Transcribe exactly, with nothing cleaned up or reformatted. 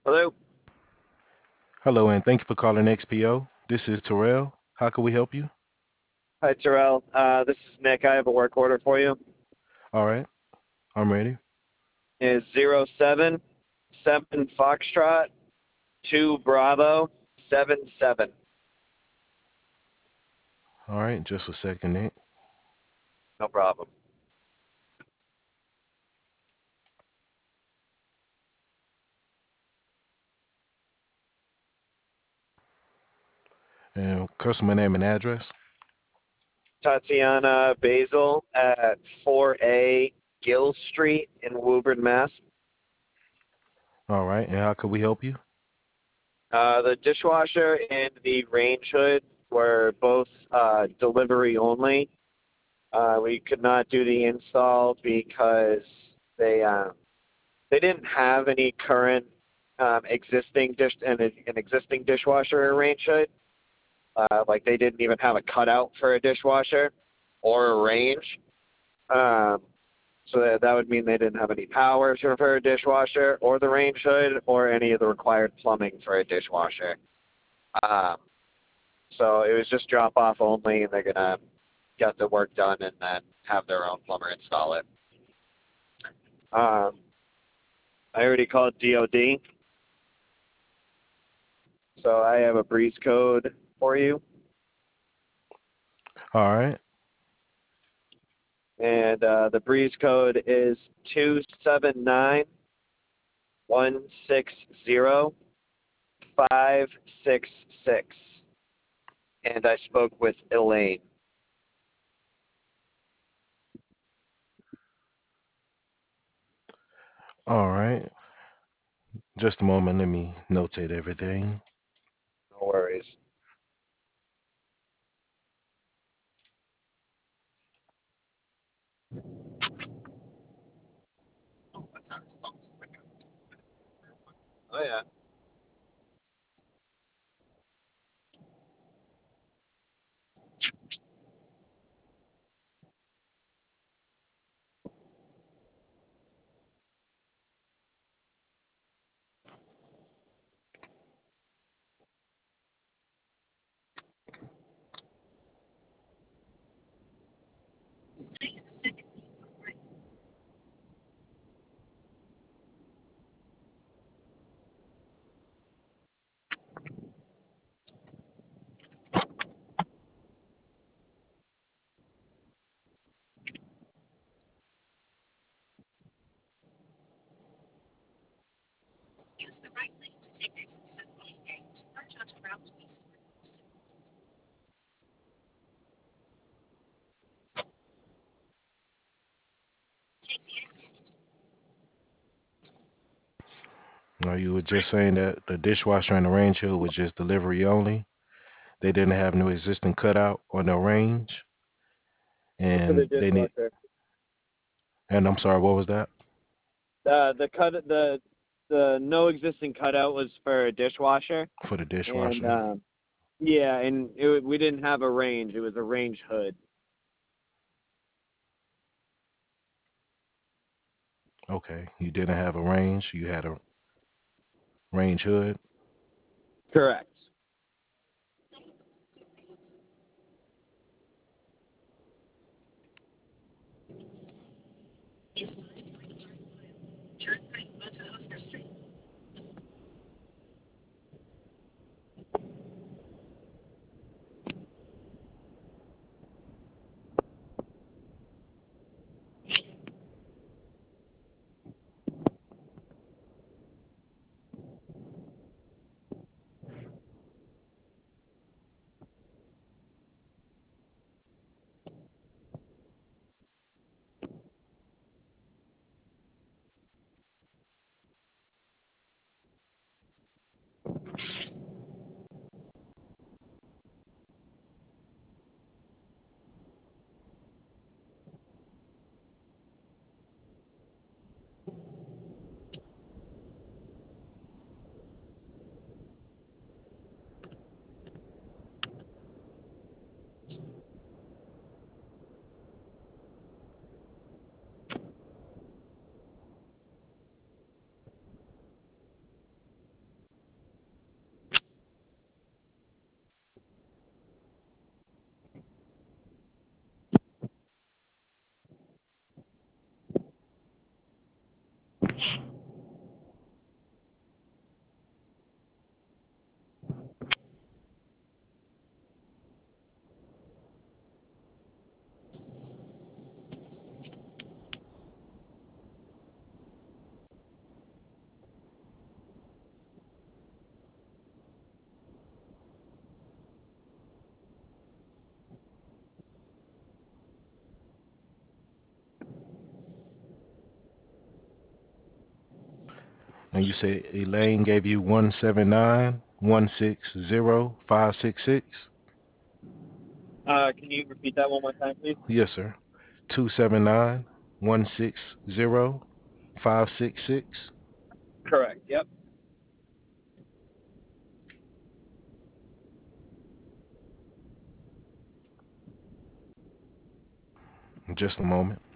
Hello. Hello, and thank you for calling X P O. This is Terrell. How can we help you? Hi, Terrell. Uh, this is Nick. I have a work order for you. All right, I'm ready. Is zero seven seven Foxtrot two Bravo seven seven. All right, just a second, Nick. No problem. And customer name and address. Tatiana Basil at four A Gill Street in Woburn, Mass. All right, and how can we help you? Uh, the dishwasher and the range hood were both uh, delivery only. Uh, we could not do the install because they uh, they didn't have any current um, existing dish and an, an existing dishwasher or range hood. Uh, like they didn't even have a cutout for a dishwasher or a range. Um, so that, that would mean they didn't have any power for a dishwasher or the range hood or any of the required plumbing for a dishwasher. Um, so it was just drop off only, and they're gonna get the work done and then have their own plumber install it. Um, I already called D O D, so I have a breeze code for you, All right, and uh, the breeze code is two seven nine one six zero five six six. And I spoke with Elaine. all right. Just a moment. Let me notate everything. No worries. Oh yeah. Now, you were just saying that the dishwasher and the range hood was just delivery only. They didn't have no existing cutout on the range, For the and they need. dishwasher. And I'm sorry, what was that? Uh, the cut the the no existing cutout was for a dishwasher, For the and dishwasher. um, yeah, and it, we didn't have a range. It was a range hood. Okay, you didn't have a range. You had a range hood. Correct. And you say Elaine gave you one seven nine, one six zero, five six six? Uh, can you repeat that one more time, please? Yes, sir. two seven nine, one six zero, five six six. Correct. Yep. Just a moment.